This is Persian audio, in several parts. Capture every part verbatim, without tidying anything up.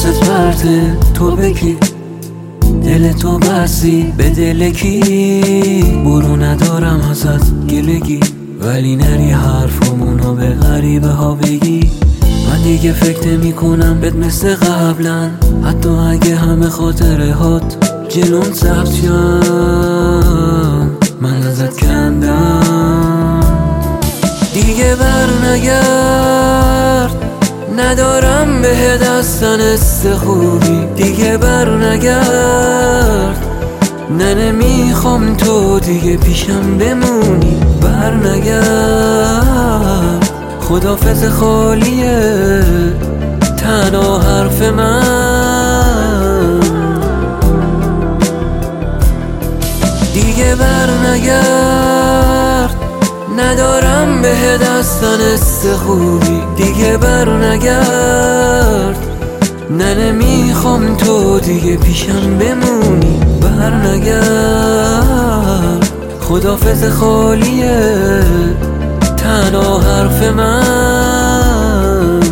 حواست پرته، تو بگی دل تو بستی به دل کی؟ برو ندارم ازت گلگی، ولی نری حرفمونو به غریبه ها بگی. من دیگه فکر نمی کنم بهت مثل قبلا، حتی اگه همه خاطره هات جلون ثبتیم. من ازت کندم دیگه، بر نگرد ندارم به دستن است خوبی. دیگه بر نگرد نه نمیخوام تو دیگه پیشم بمونی. بر نگرد خدافظ خالیه تنها حرف من. دیگه بر نگرد ندارم به دستن است خوبی. دیگه بر نگرد نه نمیخوام تو دیگه پیشم بمونی. بر نگرد خدافظ خالیه تنها حرف من.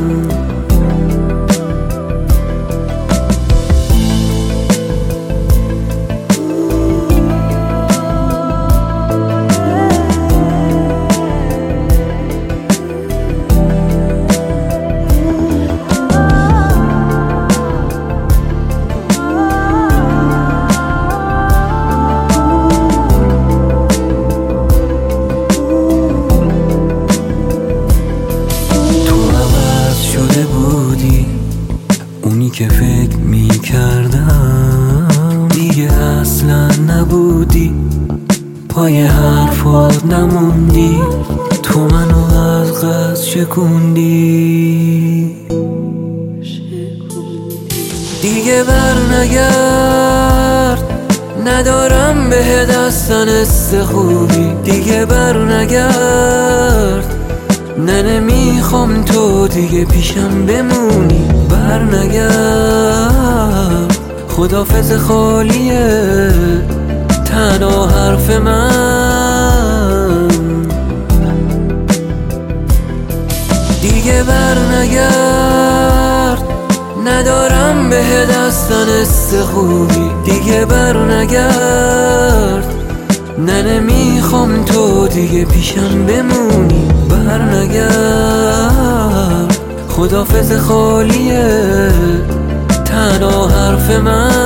اونی که فکر می کردم دیگه اصلا نبودی، پای حرفات نموندی، تو منو از قصد شکوندی. دیگه بر نگرد ندارم به دستن است خوبی. دیگه بر نگرد نه نمیخوام تو دیگه پیشم بمونی. بر نگرد خدافظ خالیه تنها حرف من. دیگه بر نگرد ندارم به دستن است خوبی. دیگه بر نگرد نه نمیخوام تو دیگه پیشم بمونی. بر نگرد خدافظ خالیه تنها حرف من.